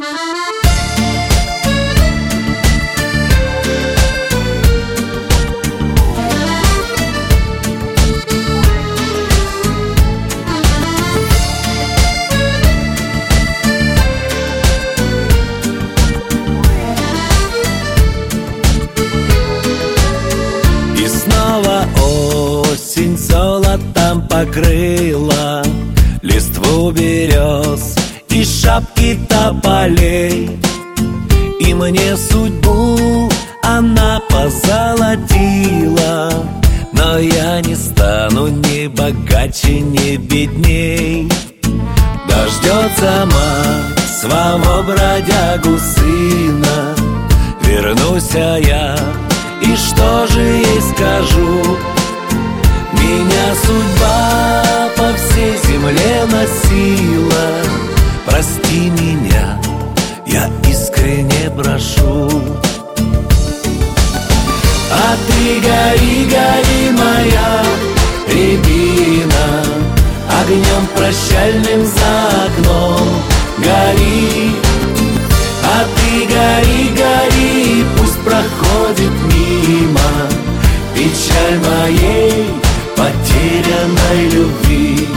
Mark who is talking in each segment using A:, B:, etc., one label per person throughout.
A: И снова осень золотом покрыла листву берез и шапки тополей. И мне судьбу она позолотила, но я не стану ни богаче, ни бедней. Дождется мать своего бродягу сына, вернусь я, и что же ей скажу? Меня судьба по всей земле носила, прости меня, я искренне прошу. А ты гори, гори, моя рябина, огнем прощальным за окном гори. А ты гори, гори, пусть проходит мимо печаль моей потерянной любви.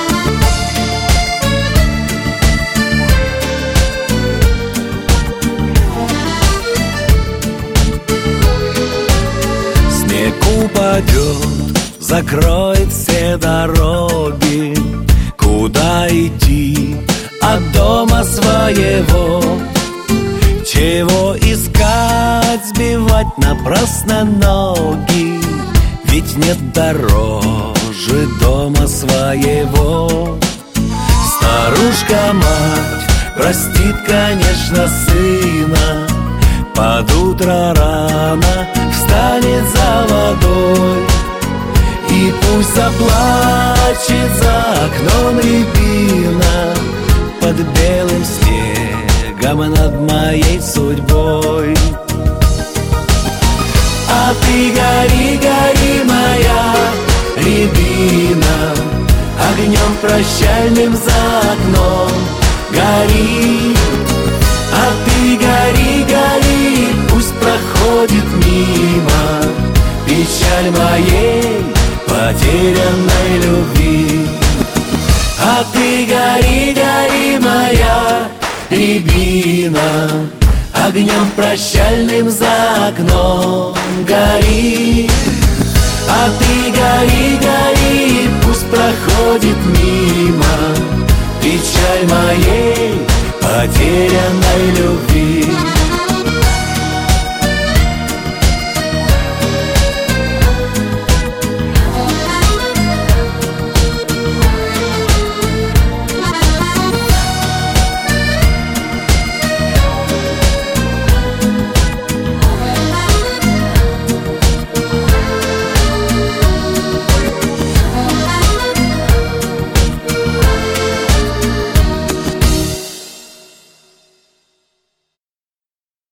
A: Снег упадет, закроет все дороги. Куда идти от дома своего? Чего искать, сбивать напрасно ноги? Ведь нет дороже дома своего. Старушка-мать простит, конечно, сына, под утро рано встанет за водой. И пусть заплачет за окном рябина под белым снегом над моей судьбой. А ты гори, гори, моя рябина, огнем прощальным за окном гори. А ты гори, гори, пусть проходит мимо печаль моей потерянной любви. А ты гори, гори, моя рябина, огнем прощальным за окном гори. А ты гори, гори, пусть проходит мимо печаль моей потерянной любви.